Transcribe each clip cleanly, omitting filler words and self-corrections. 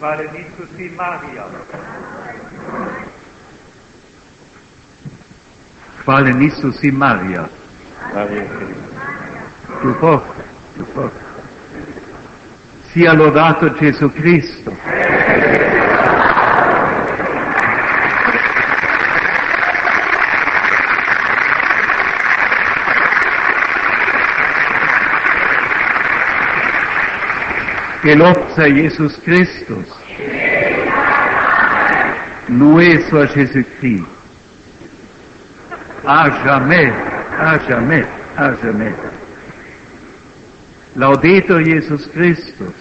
Quale Nisus in Maria. Quale Nisus in Maria. Tu porta. Sia lodato Gesù Cristo. Gelobter Jesus Christus. Loué soit Jésus-Christ. À jamais, à jamais, à jamais. Laudetur Jesus Christus.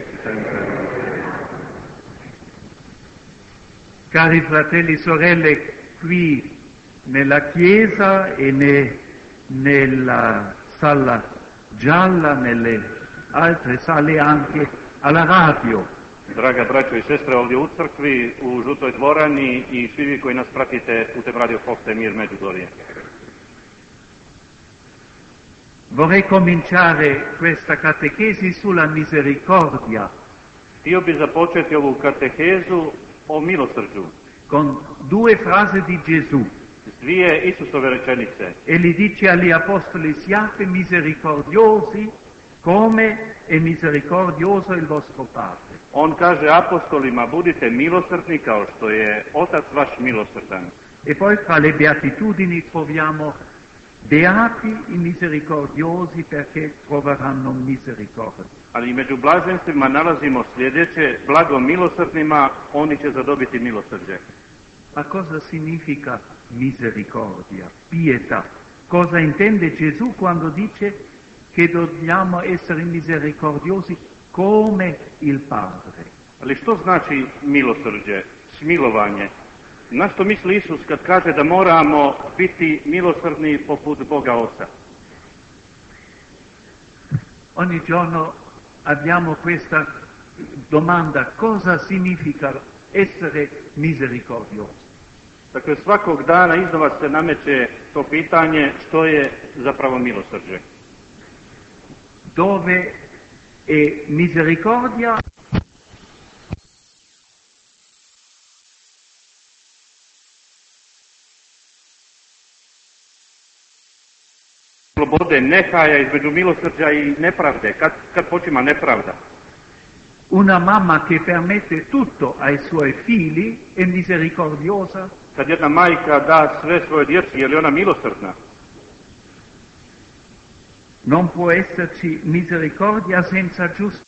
Cari fratelli e sorelle, qui nella chiesa e nella sala gialla, nelle altre sale anche alla radio. Draga braćo i sestre, ovdje u crkvi, u žutoj dvorani i svi vi koji nas pratite putem Radio Poste Mir Međugorje. Vorrei cominciare questa catechesi sulla misericordia. Htio bi započeti ovu katehezu o milosrđu. Con due frasi di Gesù. S dvije Isusove rečenice. E li dice agli apostoli: siate misericordiosi come è misericordioso il vostro Padre. On kaže apostolima: budite milosrdni kao što je Otac vaš milosrdan. E poi fra le beatitudini troviamo: beati i misericordiosi perché troveranno misericordia. Ali među blagenstvima nalazimo sljedeće: blago milosrdnima, oni će zadobiti milosrđe. Ma cosa significa misericordia, pietà? Cosa intende Gesù quando dice che dobbiamo essere misericordiosi come il Padre? Ali što znači milosrđe, smilovanje? Na što misli Isus kad kaže da moramo biti milosrdni poput Boga Oca? Ogni giorno abbiamo questa domanda: cosa significa essere misericordiosi? Dakle, svakog dana iznova se nameće to pitanje: što je zapravo milosrđe? Dove è misericordia slobode, nehaja između milosrđa i nepravde. Kad počima nepravda? una mamma che permette tutto ai suoi figli è misericordiosa? Kad jedna majka da sve svoje djeci, je li ona milosrdna? Non può esserci misericordia senza giustizia.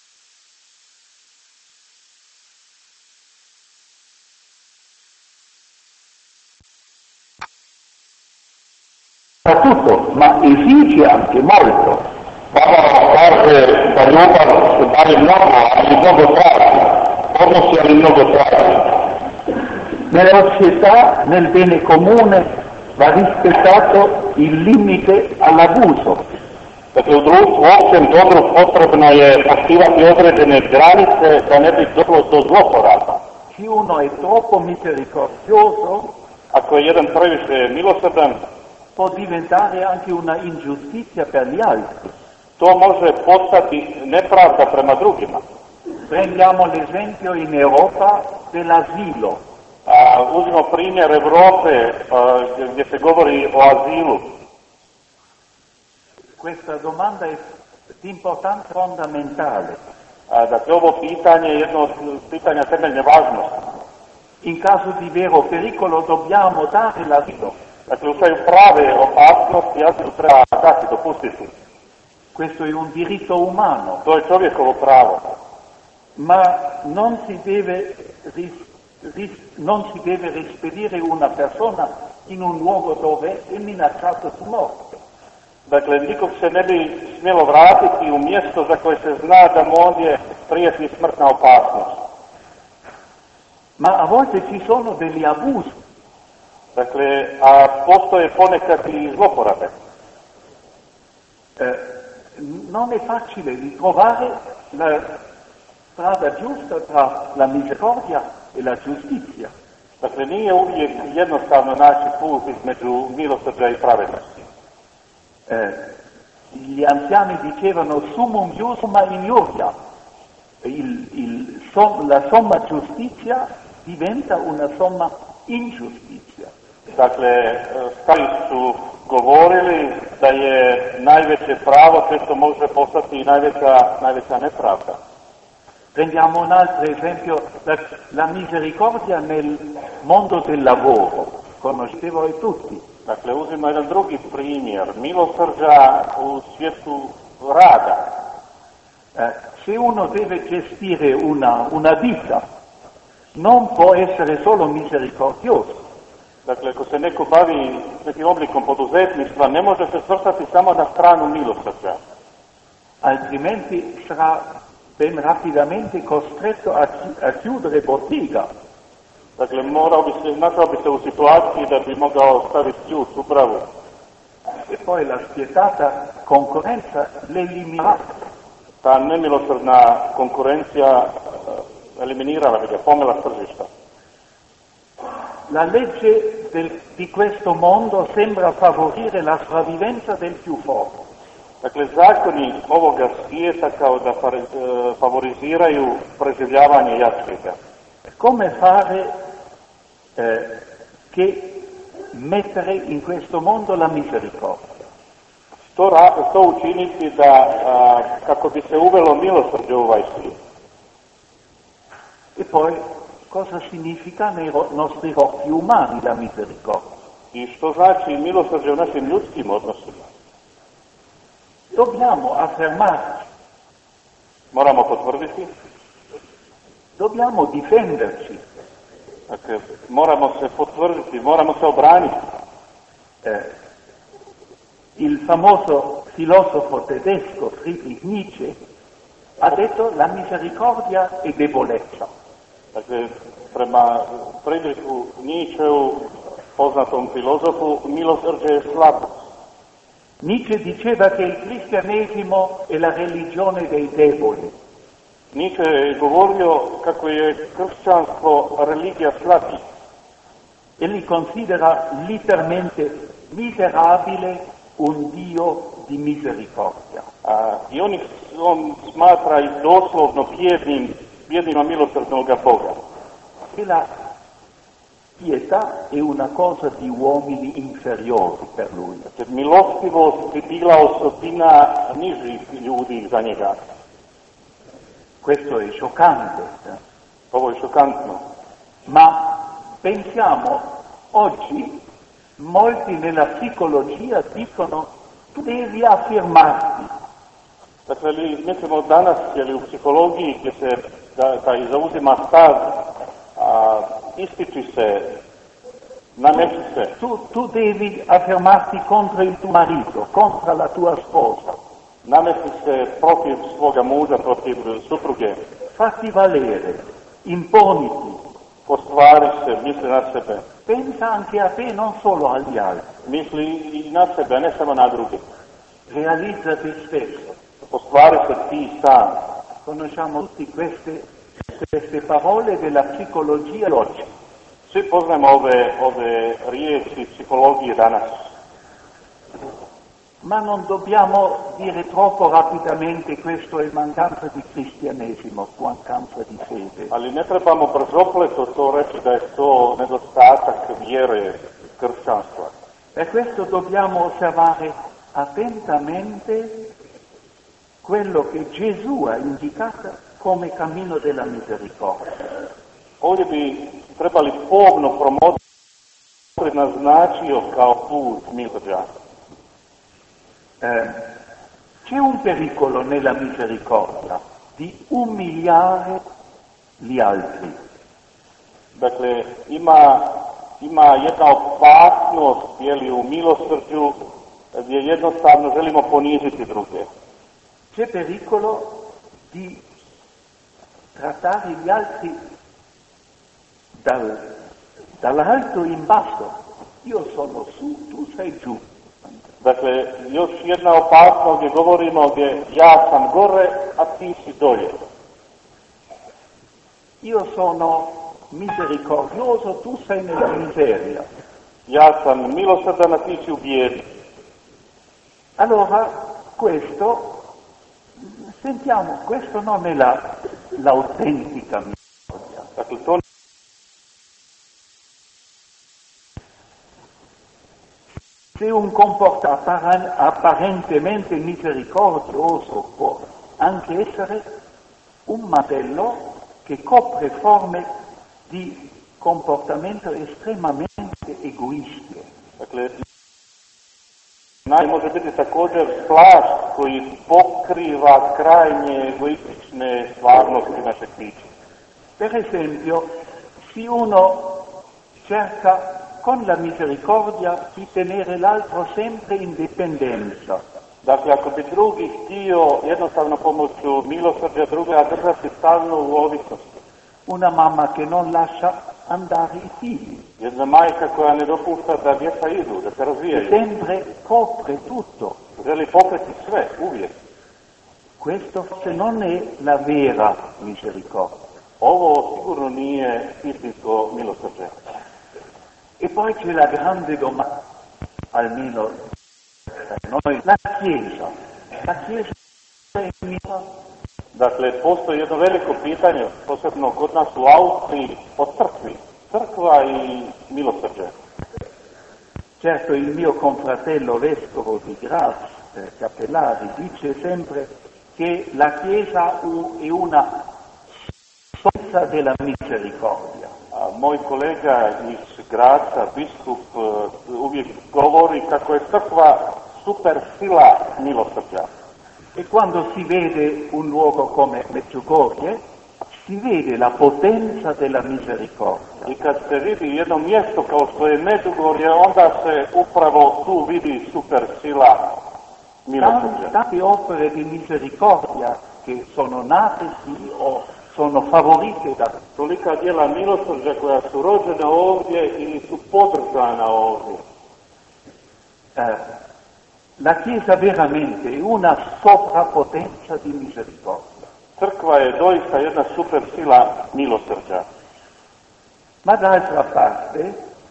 Tutto, ma esige anche molto. Vamo parte da ljubav dare mnogo, ali mnogo traži. Odnosi ali mnogo traži. Nella società, nel bene comune, va rispettato il limite all'abuso. Dakle, u društvu općem dobru potrebno je poštivati određene granice da ne bi došlo do zloporaba. Se uno è troppo misericordioso, ako je jedan previše milosrdan, può diventare anche una ingiustizia per gli altri. to može postati nepravda prema drugima. Prendiamo l'esempio in Europa dell'asilo. Uzmimo primjer Europe gdje se govori o azilu. Questa domanda è di importanza fondamentale. Dakle, ovo pitanje je jedno od pitanja temeljne važnosti. In caso di vero pericolo dobbiamo dare l'asilo. Dakle, u slučaju prave opasnosti, azil treba dati, dopustiti. Questo è un diritto umano. To je čovjekovo pravo. Ma non si deve rispedire una persona in un luogo dove è minacciato di morte. Dakle, nikog se ne bi smjelo vratiti u mjesto za koje se zna da mu ovdje prijeti smrtna opasnost. Ma a volte ci sono degli abusi. Dakle, a postoje ponekad i zloporabe. Non è facile ritrovare la strada giusta tra la misericordia e la giustizia. Dakle, nije uvijek jednostavno naći put između milosrđa i pravednosti. Gli anziani dicevano summum iusum injuria, il la somma giustizia diventa una somma ingiustizia. Dakle, stari su govorili da je najveće pravo često može postati i najveća nepravda. Prendiamo un altro esempio, la misericordia nel mondo del lavoro, conoscete voi tutti. Dakle, uzimo jedan drugi primjer, milosrđa u svijetu rada. Se uno deve gestire una ditta, non può essere solo misericordioso. Dakle, ako se neko bavi nekim oblikom poduzetništva, ne može se svrstati samo na stranu milosrđa. Altrimenti sarà ben rapidamente costretto a chiudere bottega. Dakle, našao bi se u situaciji da bi mogao staviti ključ u bravu. E poi la spietata concorrenza l'eliminerà. Ta nemilosrdna konkurencija eliminirala bi ga, pomela tržišta. La legge di questo mondo sembra favorire la sopravvivenza del più forte. Dakle, zakoni ovoga svijeta kao da favoriziraju preživljavanje jačega. Come fare che mettere in questo mondo la misericordia? To učiniti da, kako bi se uvelo milosrđe u ovaj svijet. E poi, cosa significa nei nostri occhi umani la misericordia? I što znači milosrđe u našim ljudskim odnosima? Dobbiamo affermarci. Moramo potvrditi. Dobbiamo difenderci. Dakle, moramo se potvrditi, moramo se obraniti. Il famoso filosofo tedesco Friedrich Nietzsche ha detto la misericordia è debolezza. Dakle, prema Friedrichu Nietzscheu, poznatom filozofu, milosrđe je slabost. Nietzsche diceva che il cristianesimo è la religione dei deboli. Nietzsche je govorio kako je kršćanstvo religija slabih. Egli considera literalmente miserabile un Dio di misericordia. I on smatra i doslovno bjednima milosrdnoga Boga. E la pietà è una cosa di uomini inferiori per lui. Milostivost bi bila osobina nižih ljudi za njega. Questo è scioccante. Ovo je šokantno. Ma pensiamo, oggi molti nella psicologia dicono tu devi affermarti. Dakle, mislimo danas, jer u psihologiji gdje se da zauzima stav, ističi se, nameći se. Tu devi affermarti contro il tuo marito, contro la tua sposa. Namesti se protiv svoga muža, protiv supruge. Fatti valere, imponiti. Ostvari se, misli na sebe. Pensa anche a te, non solo agli altri. Misli i na sebe, ne samo na druge. Realizza te stesso. Ostvari se ti sam. Conosciamo tutti queste parole della psicologia oggi. Svi poznajemo ove riječi psihologije danas. Ma non dobbiamo dire troppo rapidamente questo è mancanza di cristianesimo, mancanza di fede. Ali ne trebamo brzopleto to reći da je to nedostatak vjere kršćanstva. Per questo dobbiamo osservare attentamente quello che Gesù ha indicato come cammino della misericordia. Ovdje bi trebali pomno promotriti naznačio kao put milosrđa. C'è un pericolo nella misericordia di umiliare gli altri. Dakle, ima jedna opasnost u milosrđu gdje jednostavno želimo poniziti druge. C'è pericolo di trattare gli altri dall'alto in basso. Io sono su, tu sei giù. Dakle, još jedna opasnost gdje govorimo gdje ja sam gore, a ti si dolje. Io sono misericordioso, tu sei nella miseria. Ja sam milosrdan, a ti si u bijedi. Allora, questo non è l'autentica misericordia. Dakle, to Se un comportamento apparentemente misericordioso può anche essere un modello che copre forme di comportamento estremamente egoistiche. Dakle, može biti također plašt koji pokriva krajnje egoistične stvarnosti našeg bića. Per esempio, se uno cerca con la misericordia di tenere l'altro sempre in dipendenza. Dakle, ako bi drugi htio jednostavno pomoću milosrđa druga držati stalno u ovisnosti. Una mamma che non lascia andare i figli. Jedna majka koja ne dopušta da djeca idu, da se razvijaju. Sempre copre tutto. Želi pokreti sve, uvijek. Questo se non è la vera misericordia. Ovo sigurno nije istinsko milosrđe. E poi c'è la grande domanda, almeno noi, la Chiesa. La Chiesa è mia. Dakle, postoji jedno veliko pitanje, posebno kod nas u Austriji, o crkvi. Crkva i milosrđe. Certo, il mio confratello vescovo di Graz, Capellari, dice sempre che la Chiesa è una sosta della misericordia. Moj kolega iz Graca, biskup, uvijek govori kako je crkva super sila milosrđa. E quando si vede un luogo come Medjugorje, si vede la potenza della misericordia. I kad se vidi jedno mjesto kao što je Medjugorje, onda se upravo tu vidi super sila milosrđa. Tante opere di misericordia che sono nate sì o sono favorite da tolika djela milosrđa koja su rođena ovdje ili su podržana ovdje. La Chiesa veramente è una sovrappotenza di misericordia. Crkva je doista jedna super sila milosrđa. Ma d'altra parte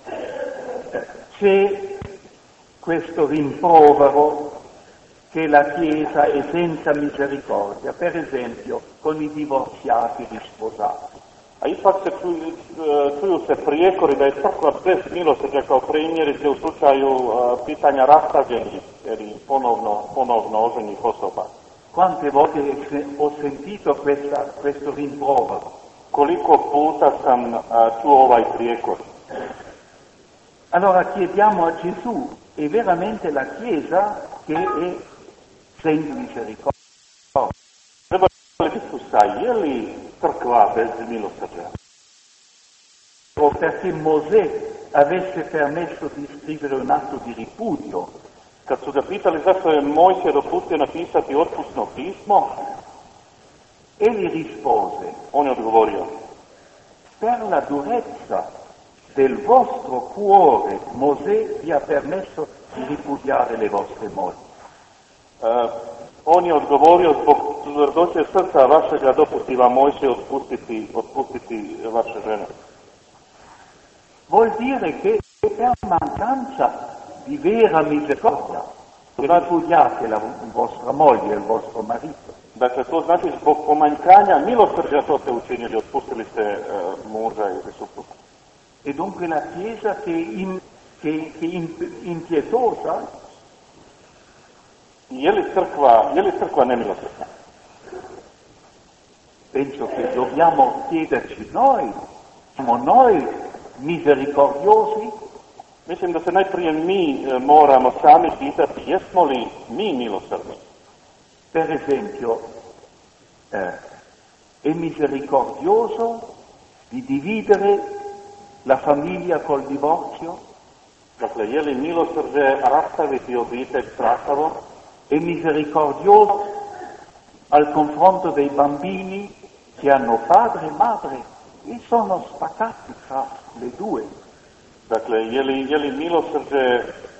c'è questo rimprovero che la Chiesa è senza misericordia, per esempio con i divorziati risposati. A ipak se čuju se prijekori da je crkva bez milosrđa, kao primjerice u slučaju pitanja rastavljenih ili ponovno oženjenih osoba. Quante volte ho sentito questo rimprovero? Koliko puta sam čuo ovaj prijekor? Allora chiediamo a Gesù, è veramente la Chiesa che è senza misericordia? Treba li Isusa, je li crkva bez milosrđa? O perché Mosè avesse permesso di scrivere un atto di ripudio. Kad su ga pitali zašto je Mojsije dopustio napisati otpusno pismo, egli rispose, on je odgovorio: per la durezza del vostro cuore Mosè vi ha permesso di ripudiare le vostre mogli. On je odgovorio: zbog tvrdoće srca vašega dopusti vam Mojsije otpustiti vaše žene. Vuol dire che per mancanza di vera misericordia ripudiate la vostra moglie e il vostro marito. Dakle, to znači zbog pomanjkanja milosrđa to ste učinili, otpustili ste muža ili suprugu. E dunque la Chiesa che impietosa. Je li crkva nemilosrdna? Penso che dobbiamo chiederci siamo noi misericordiosi? Mislim da se najprije mi moramo sami pitati jesmo li mi milosrdni. Per esempio, è misericordioso di dividere la famiglia col divorzio? Dakle, je li milosrđe rastaviti obitelj s rastavom? È misericordioso al confronto dei bambini che hanno padre e madre e sono spaccati fra le due? Dakle, je li milosrđe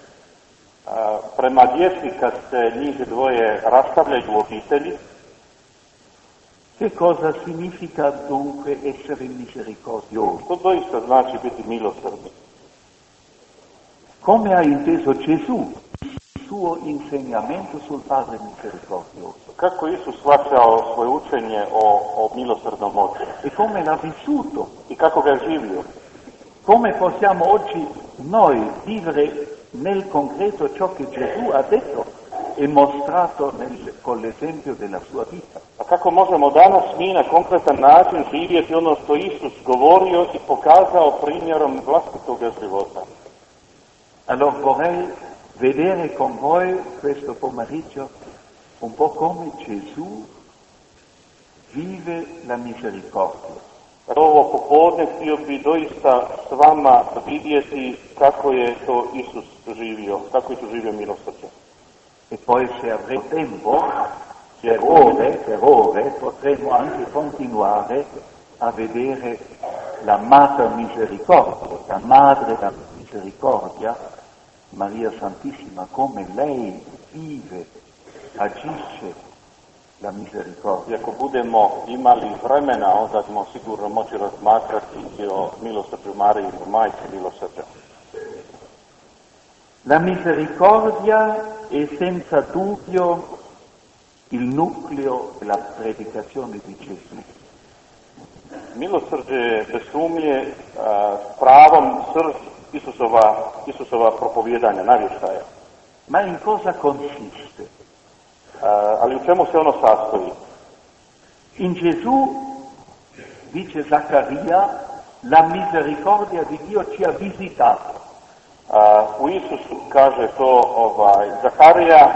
prema djeci kad se njih dvoje rastavljaju u obitelji? Che cosa significa dunque essere misericordiosi? To doista znači biti milosrdni. Come ha inteso Gesù il suo insegnamento sul Padre misericordioso Kako Isus shvaćao svoje učenje o milosrdnom Ocu e come l'ha vissuto, i kako ga je živio. come possiamo oggi noi vivere nel concreto ciò che Gesù ha detto e mostrato con l'esempio della sua vita. A kako možemo danas mi na konkretan način živjeti ono što Isus govorio i pokazao primjerom vlastitoga života. Allora vorrei vedere con voi questo pomeriggio un po' come Gesù vive la misericordia. Ovo popodne htio bi doista s vama vidjeti kako je to Isus živio, kako je Isus živio milosrđe. E poi se avremo tempo, per ore, potremo anche continuare a vedere la Mater Misericordia, la Madre della Misericordia, Maria Santissima, come lei vive, agisce la misericordia. Ako budemo imali vremena, onda ćemo sigurno moći razmatrati i o milosrđu Mariji, o majci milosrđa. La misericordia è senza dubbio il nucleo della predicazione di Gesù. Milosrđe je bez sumnje s pravom srž Isusova propovjedanja, navještaja. Ma in cosa consiste? Ali u čemu se ono sastoji? In Gesù, dice Zaccaria, la misericordia di Dio ci ha visitato. U Isusu kaže to Zaharija,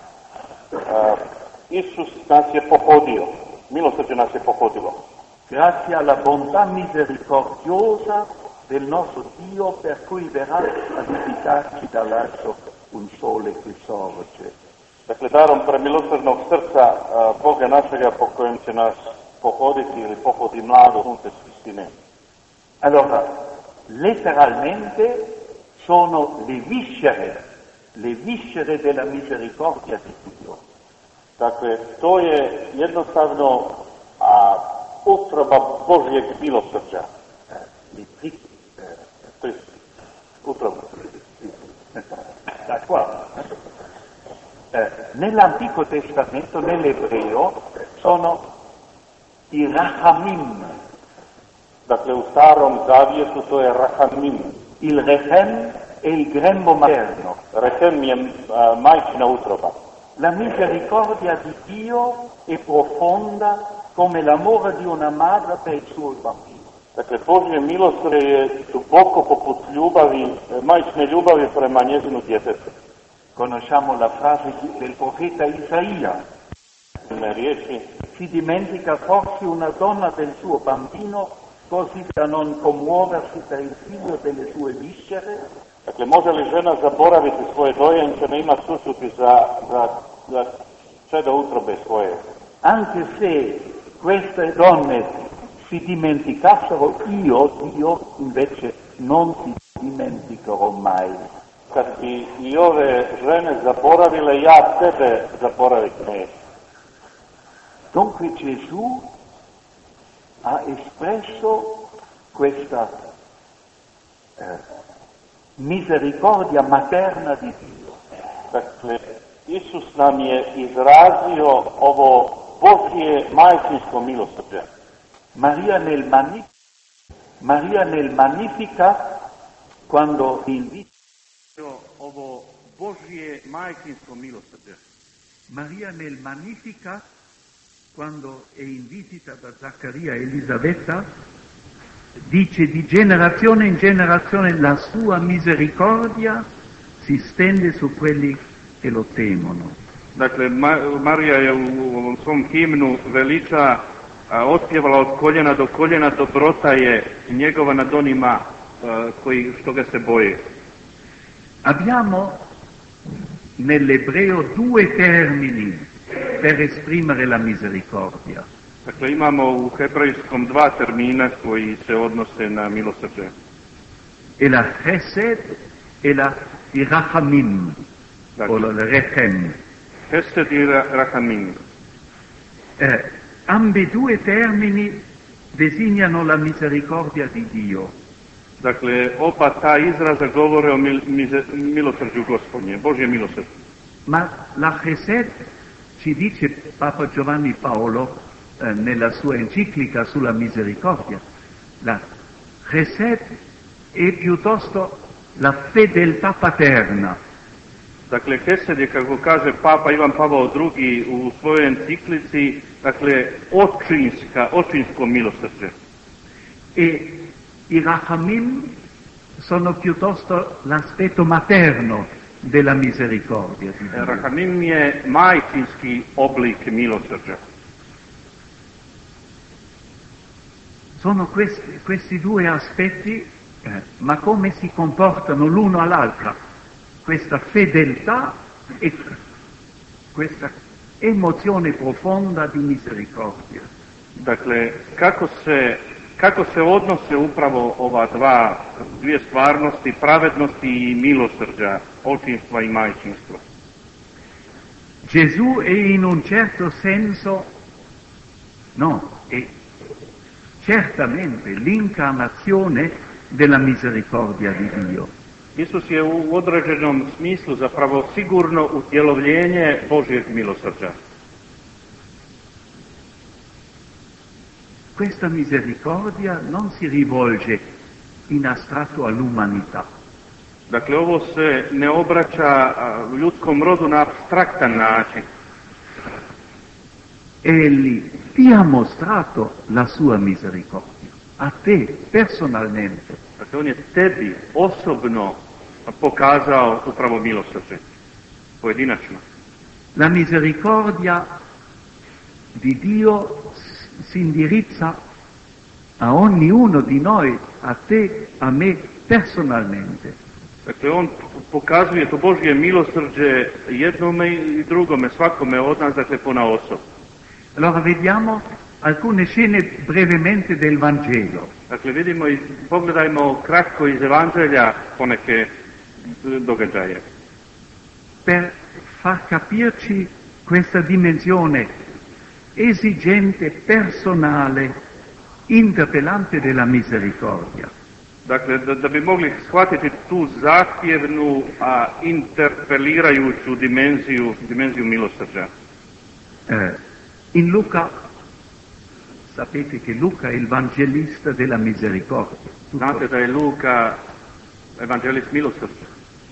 Isus nas je pohodio, milosrđe nas je pohodilo. Grazie alla bontà misericordiosa del nostro Dio per cui verrà a visitarci dall'alto un sole che sorge. Dakle, darom premilosrdnog srca Boga našega po kojem će nas pohoditi ili pohodi mlado sunce s istine. Allora, letteralmente sono le viscere della misericordia di Dio. Dakle, to je jednostavno utroba Božjeg milosrđa. Utroba. Da qua. Nell'Antico Testamento, nell'ebreo, sono i rachamim. Dakle, u Starom Zavjetu to je rachamim. Il rechem è il grembo materno. Rechem je majčina utroba. La misericordia di Dio è profonda come l'amore di una madre per il suo bambino. Dakle, Božje milosrđe je duboko poput majčine ljubavi prema njezinu djetetu. Conosciamo la frase del profeta Isaia. Si dimentica forse una donna del suo bambino così da non commuoversi per il figlio delle sue viscere? Dakle, može li žena zaboraviti svoje dojenče, ne ima sućuti za čedo utrobe svoje? Anche se queste donne si dimenticassero, io invece non si dimenticherò mai. Kad bi i ove žene zaboravile, ja tebe zaboraviti neću. Dunque Gesù ha espresso questa misericordia materna di Dio. Dakle, Isus nam je izrazio ovo Božje majčinsko milosrđe. Maria nel Magnificat, quando invita ovo Božje majčinsko milosrđe. Maria nel Magnificat, quando è in visita da Zaccaria e Elisabetta, dice di generazione in generazione la sua misericordia si stende su quelli che lo temono. Dakle, Marija je u svom himnu veliča otpjevala od koljena do koljena, dobrota je njegova nad onima što ga se boje. Abbiamo nell'ebreo due termini per esprimere la misericordia. Dakle, imamo u hebrejskom dva termina koji se odnose na milosrđe. E la chesed e la rachamim, dakle, o la rechem. Chesed i rachamim. Ambedue termini designano la misericordia di Dio. Dakle, oba ta izraza govore o milosrđu Gospodnje, Božje milosrđe. Ma la Chesed, ci dice Papa Giovanni Paolo nella sua enciclica sulla misericordia, la Chesed è piuttosto la fedeltà paterna. Dakle, Hesed je, kako kaže Papa Ivan Pavao II u svojoj enciklici, dakle, očinsko milosrđe. E i Rachamim sono piuttosto l'aspetto materno della misericordia di Dio. Rachamim je majčinski oblik milosrđa. Sono questi due aspetti, ma come si comportano l'uno all'altra, questa fedeltà e questa emozione profonda di misericordia. Dakle, kako se odnose upravo dvije stvarnosti, pravednosti i milosrđa, očinstva i majčinstva. Gesù è in un certo senso, è certamente l'incarnazione della misericordia di Dio. Isus je u određenom smislu zapravo sigurno utjelovljenje Božjeg milosrđa. Questa misericordia non si rivolge in astratto all'umanità. Dakle, ovo se ne obraća ljudskom rodu na apstraktan način. Egli ti ha mostrato la sua misericordia, a te personalmente. Dakle, on je tebi osobno pokazao upravo milosrđe, pojedinačno. La misericordia di Dio si indirizza a ognuno di noi, a te, a me personalmente. Dakle, on pokazuje to Božje milosrđe jednome i drugome, svakome od nas, dakle, ponaosob. Allora vediamo alcune scene brevemente del Vangelo. Dakle, pogledajmo kratko iz Evanđelja poneke događaje. Per far capirci questa dimensione esigente, personale, interpellante della misericordia. Dakle, da bi mogli shvatiti tu zahtjevnu, a interpelirajuću dimenziju milosrđa. In Luca, sapete che Luca è il vangelista della misericordia. Znate da je Luka evangelist milosrđa.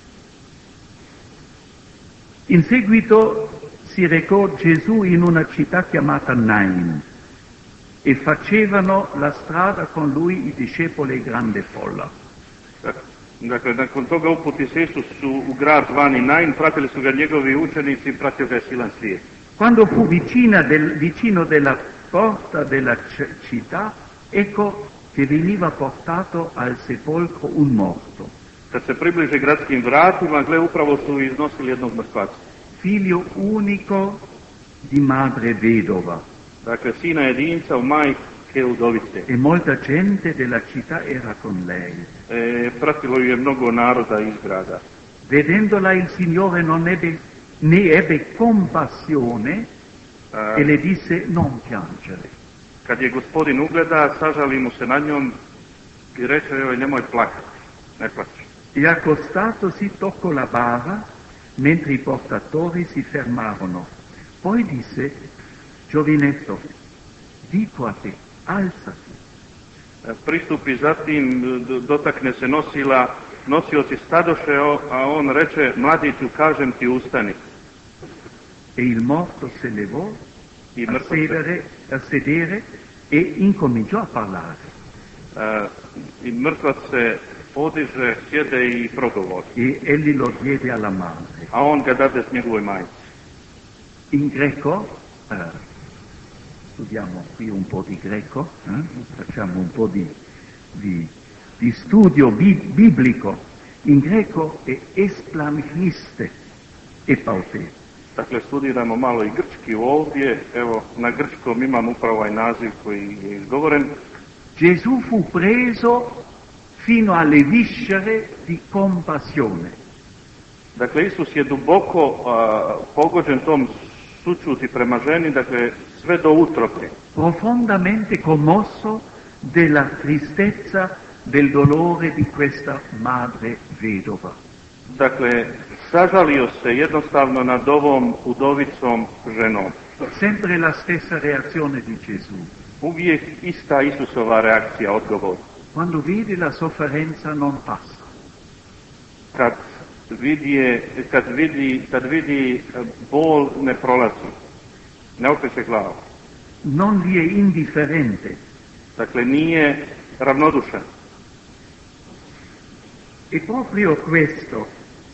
In seguito si recò Gesù in una città chiamata Nain e facevano la strada con lui i discepoli e grande folla. Dakle, nakon toga uputi se Isus u grad zvani Nain, pratili su ga njegovi učenici, pratio ga je silan svijet. Quando fu vicino della porta della città, ecco che veniva portato al sepolcro un morto. Kad se približe gradskim vratima, gle, upravo su iznosili jednog mrtvaca. Figlio unico di madre vedova. Dakle, sina jedinca u majke udovice. E molta gente della città era con lei. Pratilo je mnogo naroda iz grada. Vedendola il Signore ne ebbe compassione e le disse non piangere. Kad je gospodin ugleda, sažali mu se na njom i reče, joj, nemoj plakati, ne plaći. E accostatosi toccò la bara mentre i portatori si fermarono. Poi disse, giovinetto, dico a te, alzati. Pristupi zatim, dotakne se nosioci stadoše, a on reče, mladiću, kažem ti, ustani. E il morto se levò a sedere e incominciò a parlare. I mrtvac se podiže, sjede i progovori. E egli lo diede alla madre. A on ga dade s njegovoj majci. In greco, studiamo qui un po' di greco, facciamo un po' di studio biblico. In greco è esplanchiste e paute. Dakle, studiramo malo i grčki ovdje, evo, na grčkom imam upravo ovaj naziv koji je izgovoren. Gesù fu preso fino alle viscere di compassione. Dakle, Isus je duboko pogođen tom sućuti prema ženi, dakle, sve do utrobe. Profondamente commosso della tristezza, del dolore di questa madre vedova. Dakle, sažalio se jednostavno nad ovom udovicom ženom. Sempre la stessa reazione di Gesù. Uvijek ista Isusova reakcija, odgovor. Quando vede la sofferenza non passa. Kad vidi bol, ne prolazi, ne okreće glavu. Non gli è indifferente. Dakle, nije ravnodušan. E proprio questo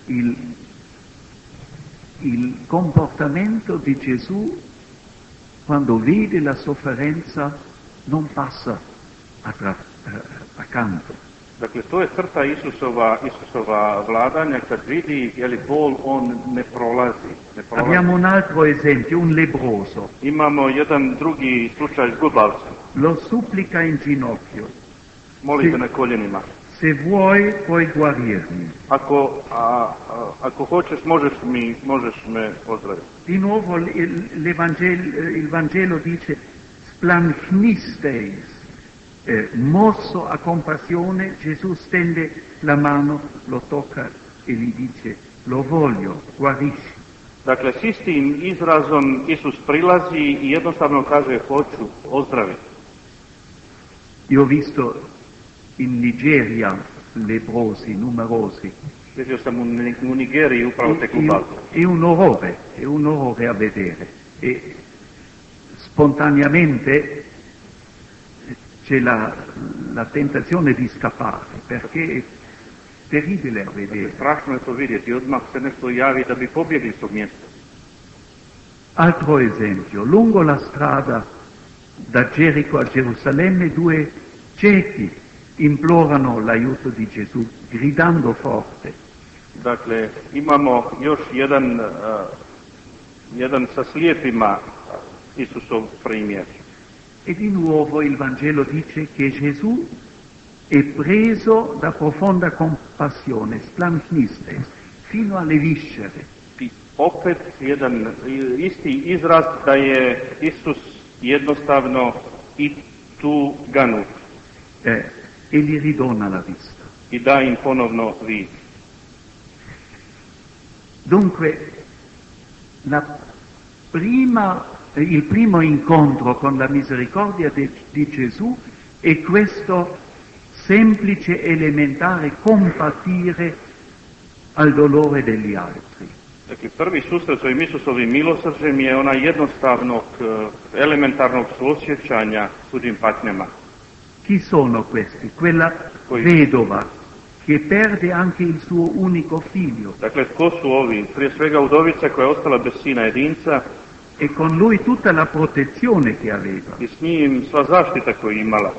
il comportamento di Gesù quando vede la sofferenza non passa accanto. Dakle, to je crta Isusova vladanja, kad vidi bol, on ne prolazi. Abbiamo un altro esempio, un leproso. Imamo jedan drugi slučaj s gubavcem. Lo supplica in ginocchio. Moli ga na koljenima. Se vuoi puoi guarirmi. Ako hoćeš, možeš me ozdraviti. Di nuovo il Vangelo dice splanchnisteis. Mosso a compassione, Gesù stende la mano, lo tocca e gli dice lo voglio, guarisci. Dakle, s istim izrazom Isus prilazi i jednostavno kaže hoću, ozdravi. Io ho visto in Nigeria leprosi numerosi. Vidio sam u Nigeriji upravo te gubavce. È un orrore a vedere. E spontaneamente c'è la tentazione di scappare, perché è terribile a vedere. Strašno je to vidjeti, odmah se nešto javi da bi pobjegli s tog mjesta. Altro esempio, lungo la strada da Gerico a Gerusalemme 2 ciechi implorano l'aiuto di Gesù, gridando forte. Dakle, imamo još jedan sa slijepima Isusov primjer. E di nuovo il Vangelo dice che Gesù è preso da profonda compassione, splanchnistes, fino alle viscere. I opet jedan isti izraz da je Isus jednostavno i tu ganut. E gli ridona la vista. I da im ponovno vid. Dunque, il primo incontro con la misericordia di Gesù è questo semplice, elementare compatire al dolore degli altri. Dakle, prvi susret s ovim Isusovim milosrđem je ona jednostavnog, elementarnog suosjećanja tuđim patnjama. Chi sono questi? Quella vedova che perde anche il suo unico figlio. Dakle, tko su ovi? Prije svega udovica koja je ostala bez sina jedinca. E con lui tutta la protezione che aveva. I s njim sva zaštita koju je imala.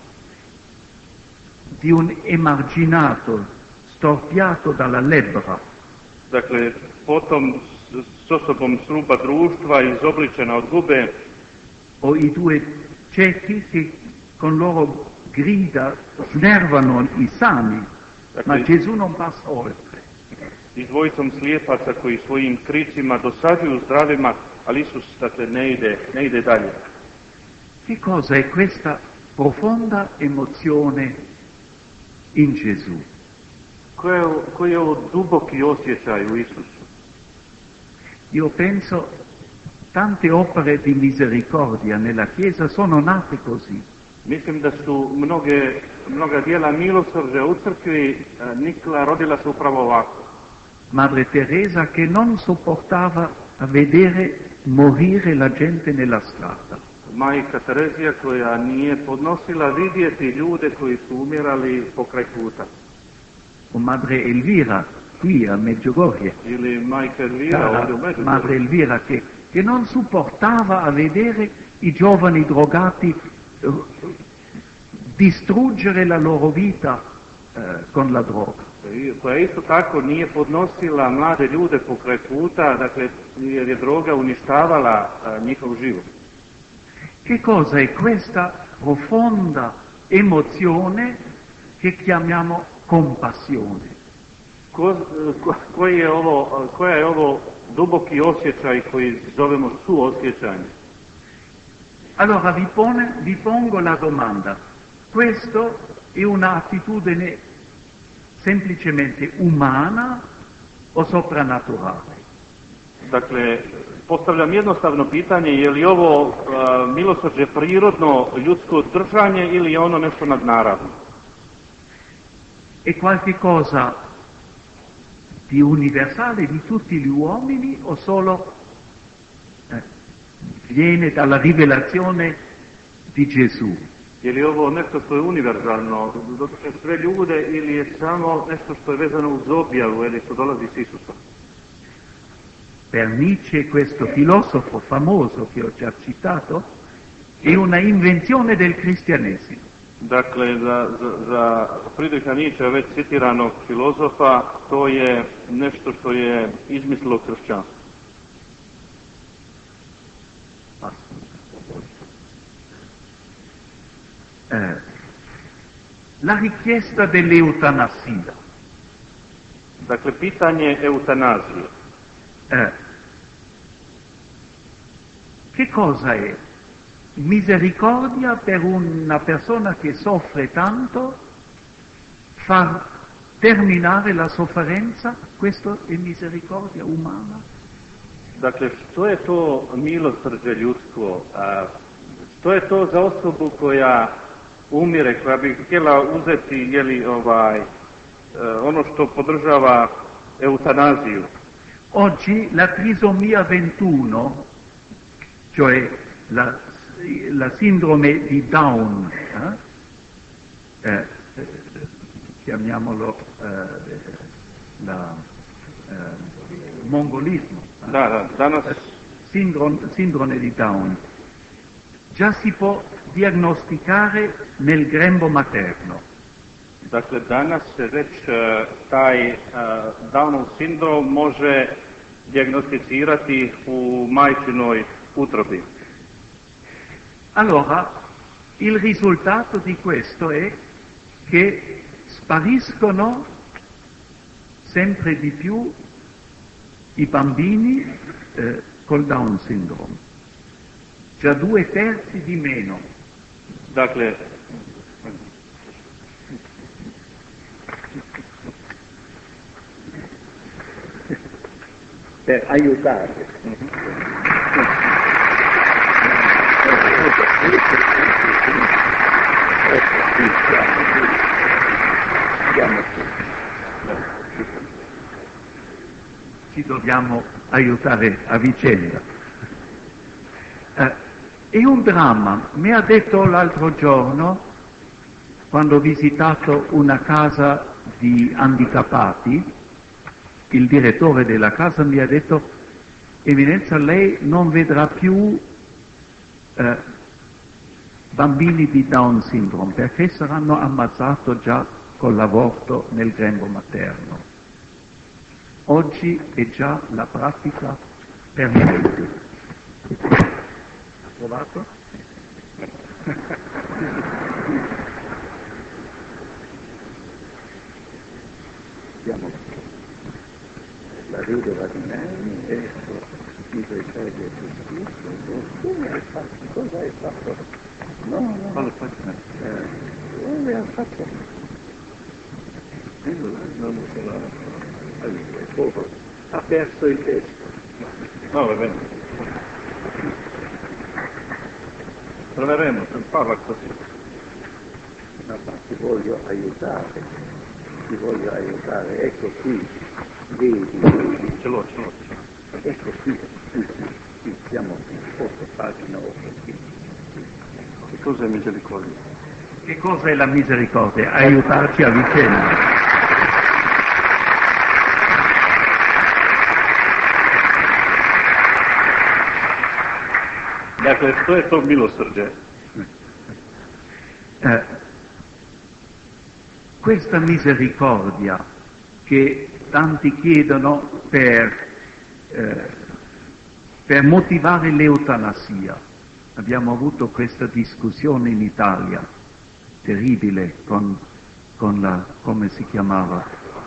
Di un emarginato, storpiato dalla lebbra. Dakle, potom s osobom s ruba društva, izobličena od gube. O i due ciechi che con loro grida snervano i sani, dakle, ma Gesù non passa oltre. I dvojicom slijepaca koji svojim kricima dosađuju zdravima, ali Isus, dakle, ne ide dalje. Che cosa è questa profonda emozione in Gesù? Koji je ovo duboki osjećaj u Isusu? Io penso tante opere di misericordia nella Chiesa sono nate così. Mislim da su mnoga djela milosrđa u crkvi nikla, rodila se upravo ovako. Madre Teresa che non sopportava a vedere morire la gente nella strada. Majka Terezija koja nije podnosila vidjeti ljude koji su umirali pokraj puta. O Madre Elvira qui a Medjugorje. Ili Majka Elvira ovdje u Medjugorje. Madre Elvira che non supportava a vedere i giovani drogati distruggere la loro vita con la droga. Koja isto tako nije podnosila mlade ljude pokraj puta, dakle, jer je droga uništavala njihov život. Che cosa è questa profonda emozione che chiamiamo compassione? Koja je ovo duboki osjećaj koji zovemo suosjećanje? Allora vi pongo la domanda. Questo è un'attitudine semplicemente umana o soprannaturale? Dakle, postavljam jednostavno pitanje, je li ovo milosrđe prirodno ljudsko držanje ili je ono nešto nadnaravno? È qualche cosa di universale di tutti gli uomini o solo viene dalla rivelazione di Gesù? Je li ovo nešto što je univerzalno, dotiče sve ljude, ili je samo nešto što je vezano uz objavu ili što dolazi s Isusa? Per Nietzsche, questo filosofo famoso che ho già citato, è una invenzione del cristianesimo. Dakle, za Friedricha Nietzschea, već citiranog filozofa, to je nešto što je izmislilo kršćanstvo. La richiesta dell'eutanasia. Dakle, pitanje eutanazije. Che cosa è? Misericordia per una persona che soffre tanto, far terminare la sofferenza? Questo è misericordia umana? Dakle, što je to milosrđe ljudsko? Što je to za osobu koja umire, koja bi htjela uzeti ono što podržava eutanaziju? Oggi la trisomia 21, cioè la sindrome di Down, chiamiamolo mongolismo, sindrome di Down, già si può diagnosticare nel grembo materno. Dakle, danas se već taj Downov sindrom može dijagnosticirati u majčinoj utrobi. Allora, il risultato di questo è che spariscono sempre di più i bambini col Down syndrome, già 2/3 di meno. Dakle, per aiutare. Ci dobbiamo aiutare a vicenda. È un dramma. Mi ha detto l'altro giorno, quando ho visitato una casa di handicappati, il direttore della casa mi ha detto: Eminenza, lei non vedrà più bambini di Down syndrome perché saranno ammazzati già con l'aborto nel grembo materno. Oggi è già la pratica per molti. Ha provato? Siamo la regola di me, misericordia e giustizia. Come hai fatto? Cosa hai fatto? No. Come hai fatto? Non lo so. Ha perso il testo. No, va bene. Proveremo, parla così. No, ma ti voglio aiutare, ecco qui, vedi. Ce l'ho. Ecco qui, siamo sotto pagina 8. Che cosa è misericordia? Che cosa è la misericordia? Aiutarci a vicenda. Dakle, što je to milosrđe? Questa misericordia che tanti chiedono per motivare l'eutanasia. Abbiamo avuto questa discussione in Italia, terribile, con la, come si chiamava?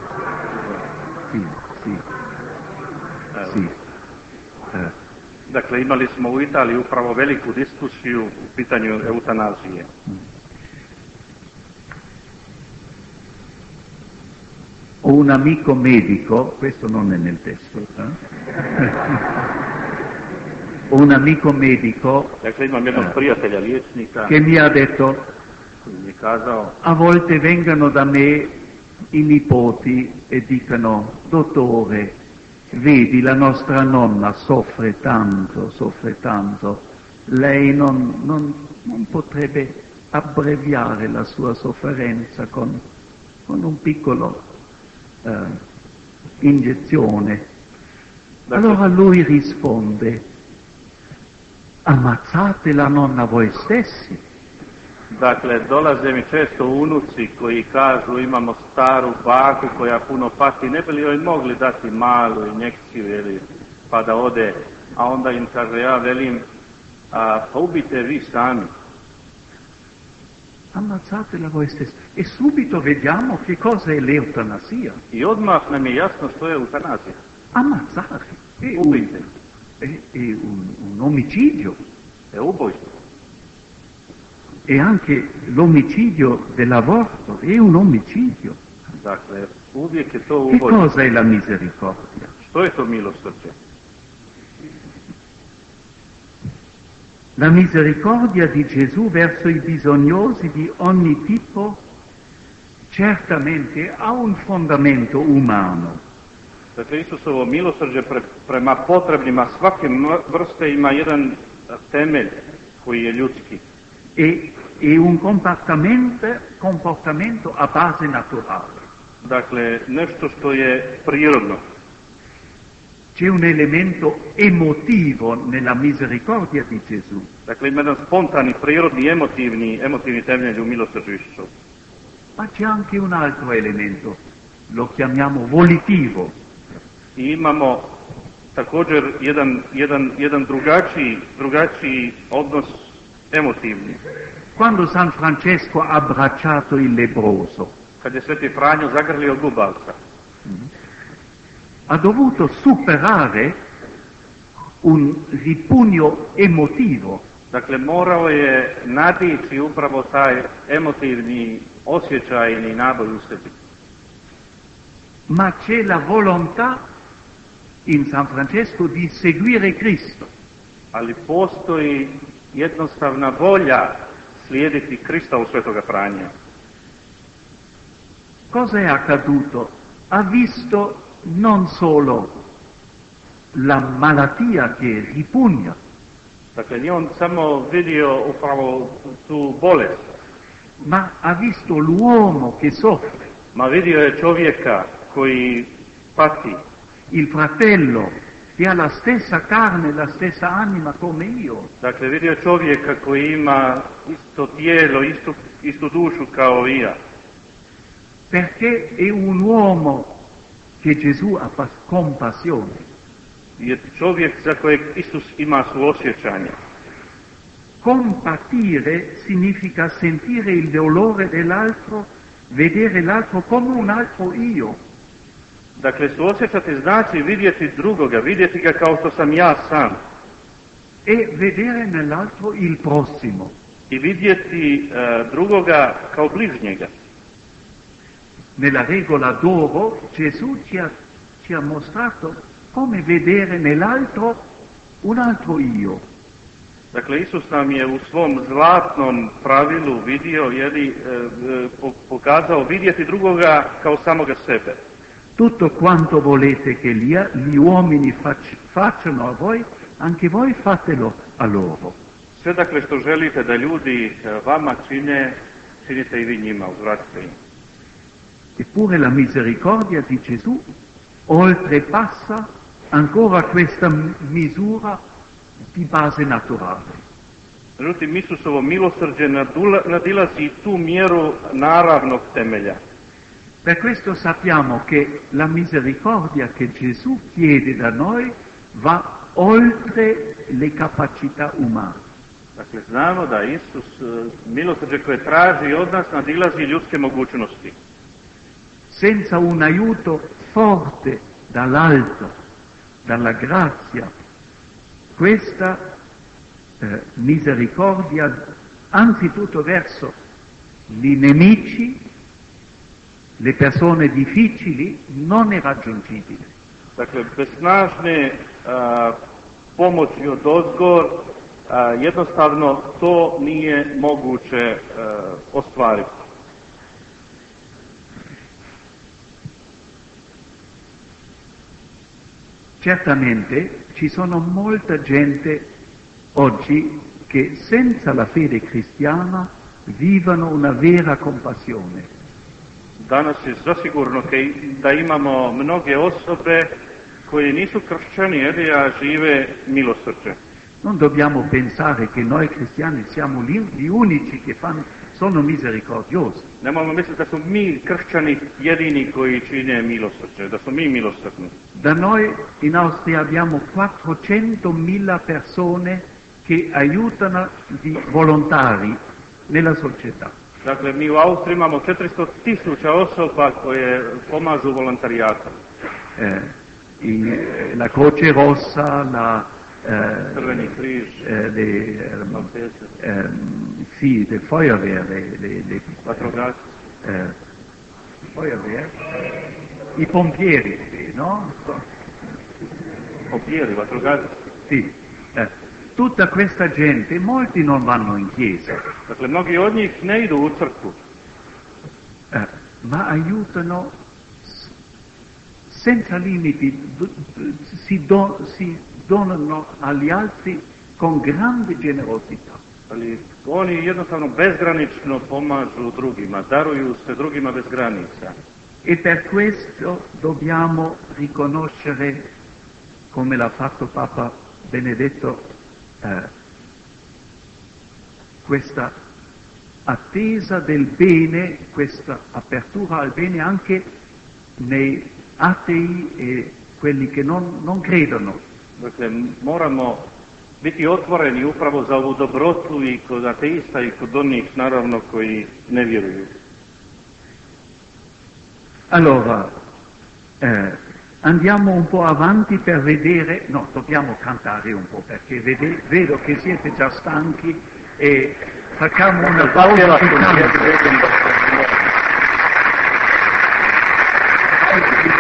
Sì. Dakle, imali smo u Italiji upravo veliku diskusiju u pitanju eutanazije. Ho un amico medico, questo non è nel testo, ho un amico medico Dakle, imam jednog prijatelja liječnika che mi ha detto, koji mi je kazao, a volte vengono da me i nipoti e dicono, dottore, vedi la nostra nonna soffre tanto, lei non potrebbe abbreviare la sua sofferenza con un piccolo iniezione. Allora lui risponde, ammazzate la nonna voi stessi. dakle, dolaze mi često unuci koji kažu imamo staru baku koja puno pati, ne bi li joj mogli dati malu injekciju ili pa da ode, a onda im kaže, ja velim, pa ubite vi sami. Ammazzatela voi stessi. E subito vediamo che cosa è l'eutanasia. I odmah nam je jasno što je eutanazija. Ammazzare Ubite. è un omicidio. Je ubojstvo. E anche l'omicidio dell'aborto è un omicidio. Dakle, uvijek je to Che ubojstvo. cosa è la misericordia? Što je to milosrđe? La misericordia di Gesù verso i bisognosi di ogni tipo certamente ha un fondamento umano. Dakle, Isusovo milosrđe prema potrebnima svake vrste ima jedan temelj koji je ljudski. E un comportamento a base naturale. Dakle, nešto što je prirodno. C'è un elemento emotivo nella misericordia di Gesù. Dakle, ima jedan spontani, prirodni, emotivni temelj u milosrđu Isusovu. Ma c'è anche un altro elemento, lo chiamiamo volitivo. I imamo također jedan drugačiji odnos emotivni. Quando San Francesco ha abbracciato il leproso, Kad je Sveti Franjo zagrlio gubavca, ha dovuto superare un ripugno emotivo. dakle morao je nadići upravo taj emotivni osjećajni naboj u sebi. Ma c'è la volontà in San Francesco di seguire Cristo. Ali postoji jednostavna volja slijediti Krista u Svetoga Franja. Cosa è accaduto? Ha visto non solo la malattia che ripugna, Dakle, nije on samo vidio upravo tu bolest, ma ha visto l'uomo che soffre, ma vidio je čovjeka koji pati, il fratello che ha la stessa carne, la stessa anima come io. dakle vidio je čovjeka koji ima isto tijelo, istu dušu kao i ja. Perché è un uomo che Gesù ha compassione. Je čovjek za kojeg Isus ima suosjećanje. Compatire significa sentire il dolore dell'altro, vedere l'altro come un altro io. Dakle, suosjećati znači vidjeti drugoga, vidjeti ga kao što sam ja sam. E vedere nell'altro il prossimo. I vidjeti drugoga kao bližnjega. Nella regola d'oro Gesù ci ha mostrato come vedere nell'altro un altro io. Dakle, Isus nam je u svom zlatnom pravilu pokazao vidjeti drugoga kao samoga sebe. Tutto quanto volete che gli uomini facciano a voi, anche voi fatelo a loro. Sve dakle što želite da ljudi vama čine, činite i vi njima, uzvratite im. Eppure la misericordia di Gesù oltrepassa ancora questa misura di base naturale. Međutim, Isusovo milosrđe nadilazi tu mjeru naravnog temelja. Per questo sappiamo che la misericordia che Gesù chiede da noi va oltre le capacità umane. Dakle, znamo da Isus milosrđe koje traži od nas nadilazi ljudske mogućnosti. Senza un aiuto forte dall'alto, dalla grazia, questa misericordia, anzitutto verso i nemici, le persone difficili non è raggiungibile. Dakle, bez snažne pomoći od ozgor jednostavno to nije moguće ostvariti. Certamente ci sono molta gente oggi che senza la fede cristiana vivono una vera compassione. Danas je zasigurno da imamo mnoge osobe koje nisu kršćani, a žive milosrđe. Non dobbiamo pensare che noi cristiani siamo gli unici che sono misericordiosi. Nemojmo misliti da su mi kršćani jedini koji čine milosrđe, da su mi milosrdni. Da noi in Austria abbiamo 400.000 persone che aiutano di volontari nella società. Dakle, mi u Austriji imamo 400.000 osoba koje pomažu volontarijatom. La Croce Rossa, Crveni križ, sì, le Feuerwehr, le vatrogasci. Feuerwehr, i pompieri, no? Pompieri, vatrogasci. Sì, tutta questa gente, molti non vanno in chiesa. Dakle, mnogi od njih ne idu u crkvu. Ma aiutano senza limiti, si donano agli altri con grande generosità. Ali oni jednostavno bezgranično pomažu drugima, daruju se drugima bez granica. E per questo dobbiamo riconoscere, come l'ha fatto Papa Benedetto, questa attesa del bene, questa apertura al bene anche nei atei e quelli che non credono. Dakle, moramo biti otvoreni upravo za ovu dobrotu i kod ateista i kod onih, naravno, koji ne vjeruju. Allora, andiamo un po' avanti per vedere, no, dobbiamo cantare un po' perché vedo che siete già stanchi e facciamo una pausa di canto.